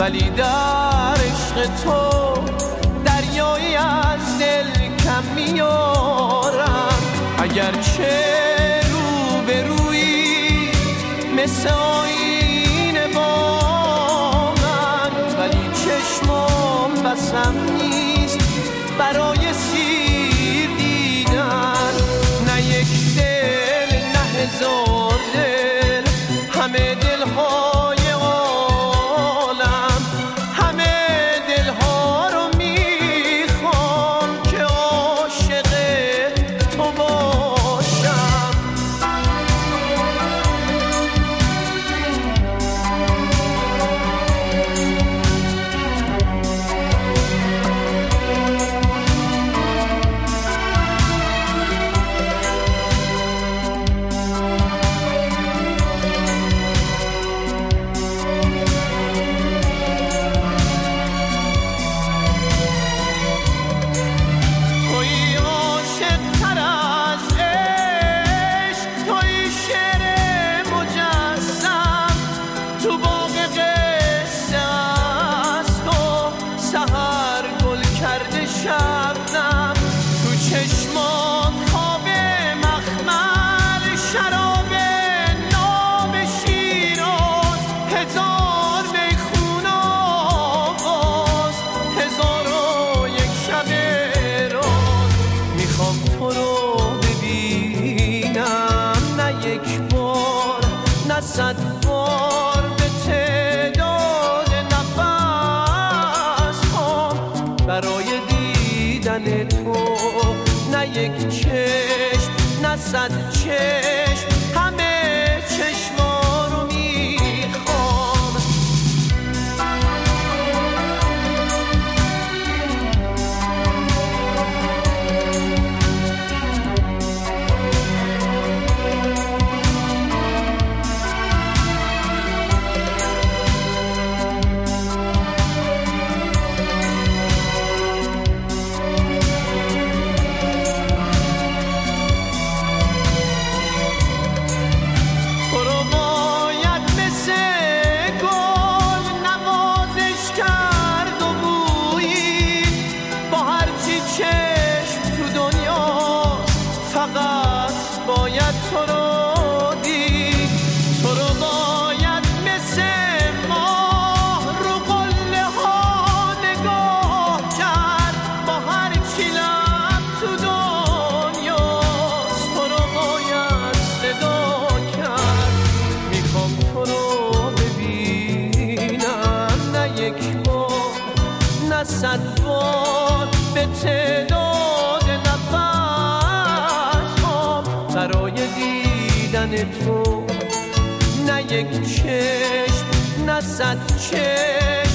ولی در عشق تو دریایی از دل کم میارم. اگرچه رو به روی مثل آینه با من، ولی چشمم بسم نیست برای سیر دیدن. نه یک دل نه هزار دل، همه دلهای عالم، همه دلها رو میخوام که عاشق تو باشم. شبنم تو چشمات خواب مخمل، شراب ناب شیراز، هزار میخونه آواز، هزار و یک شب راز. میخوام تو رو ببینم، نه یک بار نه 100 بار، به تعداد نفس هم برای تو. نه یک چشم نه 100 چشم، همه چشما رو میخوام. فقط باید تو رو دید، تو رو باید مثل ماه رو قله ها نگاه کرد، با هر چی لب تو دنیاست تو رو باید صدا کرد. میخوام تو رو ببینم، نه یک بار نه 100 بار، به تعداد برای دیدن تو. نه یک چشم نه 100 چشم،